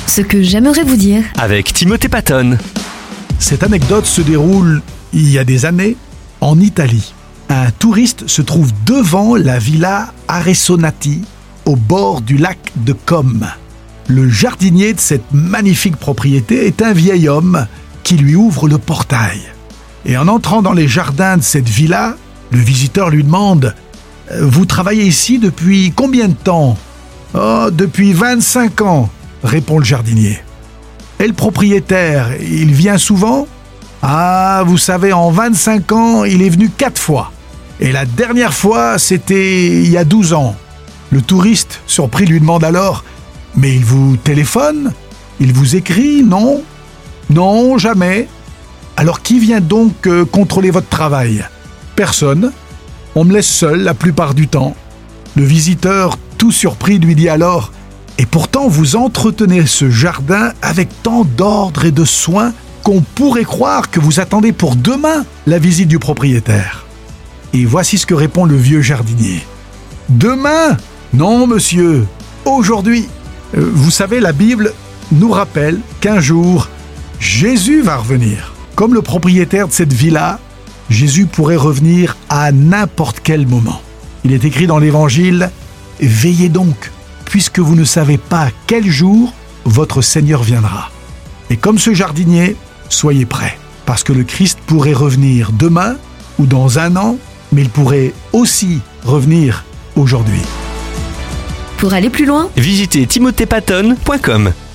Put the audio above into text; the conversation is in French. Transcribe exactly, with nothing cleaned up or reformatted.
Ce que j'aimerais vous dire. Avec Timothée Patton. Cette anecdote se déroule il y a des années en Italie. Un touriste se trouve devant la villa Arresonati, au bord du lac de Comme. Le jardinier de cette magnifique propriété est un vieil homme qui lui ouvre le portail. Et en entrant dans les jardins de cette villa, le visiteur lui demande « Vous travaillez ici depuis combien de temps ?»« Oh, depuis vingt-cinq ans », répond le jardinier. « Et le propriétaire, il vient souvent ?»« Ah, vous savez, en vingt-cinq ans, il est venu quatre fois. Et la dernière fois, c'était il y a douze ans. » Le touriste, surpris, lui demande alors « Mais il vous téléphone ? Il vous écrit ? Non ? Non, jamais. Alors qui vient donc euh, contrôler votre travail ? Personne. On me laisse seul la plupart du temps. » Le visiteur, tout surpris, lui dit alors « Et pourtant vous entretenez ce jardin avec tant d'ordre et de soin qu'on pourrait croire que vous attendez pour demain la visite du propriétaire. » Et voici ce que répond le vieux jardinier. « Demain ? Non, monsieur. Aujourd'hui. Euh, vous savez, la Bible nous rappelle qu'un jour, Jésus va revenir. Comme le propriétaire de cette villa, Jésus pourrait revenir à n'importe quel moment. Il est écrit dans l'Évangile « Veillez donc, puisque vous ne savez pas quel jour votre Seigneur viendra. » Et comme ce jardinier, soyez prêts, parce que le Christ pourrait revenir demain ou dans un an, mais il pourrait aussi revenir aujourd'hui. Pour aller plus loin, Visitez timothée patton point com.